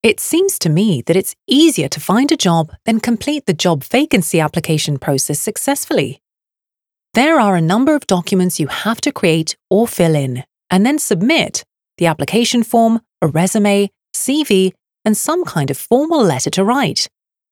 It seems to me that it's easier to find a job than complete the job vacancy application process successfully. There are a number of documents you have to create or fill in, and then submit: the application form, a resume, CV, and some kind of formal letter to write.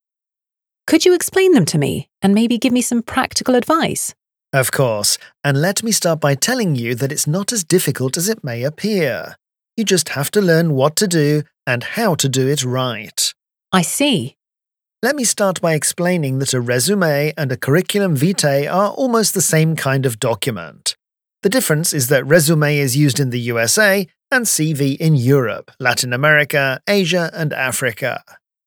Could you explain them to me and maybe give me some practical advice? Of course, and let me start by telling you that it's not as difficult as it may appear. You just have to learn what to do and how to do it right. I see. Let me start by explaining that a resume and a curriculum vitae are almost the same kind of document. The difference is that resume is used in the USA and CV in Europe, Latin America, Asia, and Africa.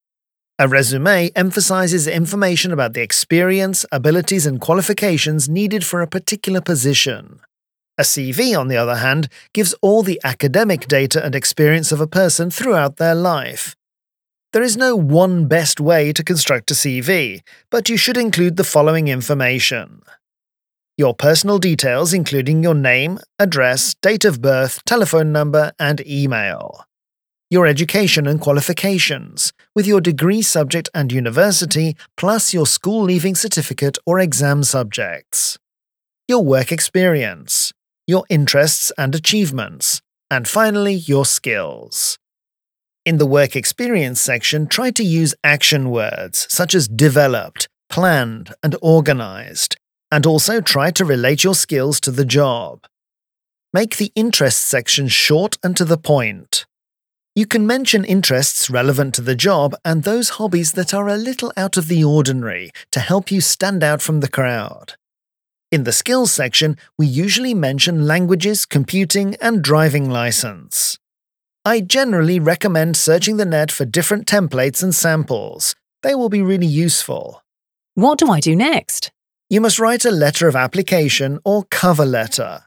A resume emphasizes information about the experience, abilities, and qualifications needed for a particular position. A CV, on the other hand, gives all the academic data and experience of a person throughout their life. There is no one best way to construct a CV, but you should include the following information: your personal details, including your name, address, date of birth, telephone number, and email. Your education and qualifications, with your degree subject and university, plus your school leaving certificate or exam subjects. Your work experience, your interests and achievements, and finally, your skills. In the work experience section, try to use action words such as developed, planned, and organized, and also try to relate your skills to the job. Make the interests section short and to the point. You can mention interests relevant to the job and those hobbies that are a little out of the ordinary to help you stand out from the crowd. In the skills section, we usually mention languages, computing, and driving license. I generally recommend searching the net for different templates and samples. They will be really useful. What do I do next? You must write a letter of application or cover letter.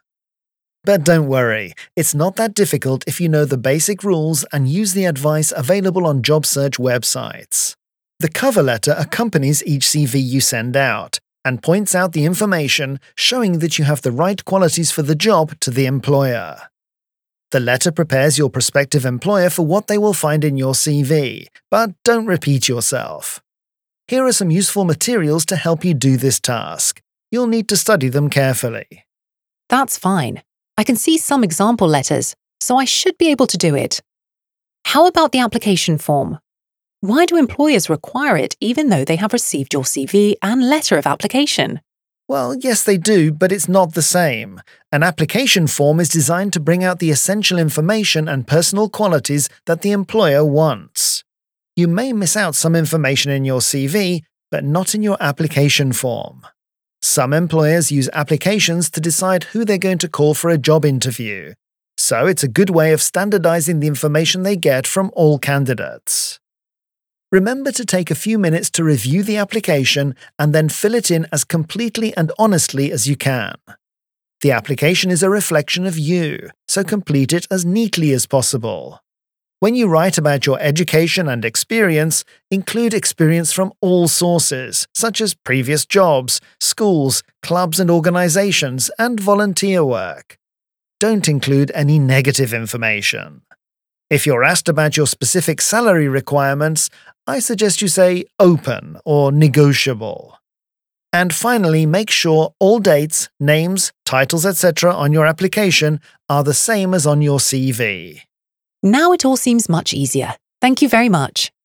But don't worry, it's not that difficult if you know the basic rules and use the advice available on job search websites. The cover letter accompanies each CV you send out and points out the information showing that you have the right qualities for the job to the employer. The letter prepares your prospective employer for what they will find in your CV, but don't repeat yourself. Here are some useful materials to help you do this task. You'll need to study them carefully. That's fine. I can see some example letters, so I should be able to do it. How about the application form? Why do employers require it even though they have received your CV and letter of application? Well, yes they do, but it's not the same. An application form is designed to bring out the essential information and personal qualities that the employer wants. You may miss out some information in your CV, but not in your application form. Some employers use applications to decide who they're going to call for a job interview, so it's a good way of standardizing the information they get from all candidates. Remember to take a few minutes to review the application and then fill it in as completely and honestly as you can. The application is a reflection of you, so complete it as neatly as possible. When you write about your education and experience, include experience from all sources, such as previous jobs, schools, clubs and organizations, and volunteer work. Don't include any negative information. If you're asked about your specific salary requirements, I suggest you say open or negotiable. And finally, make sure all dates, names, titles, etc. on your application are the same as on your CV. Now it all seems much easier. Thank you very much.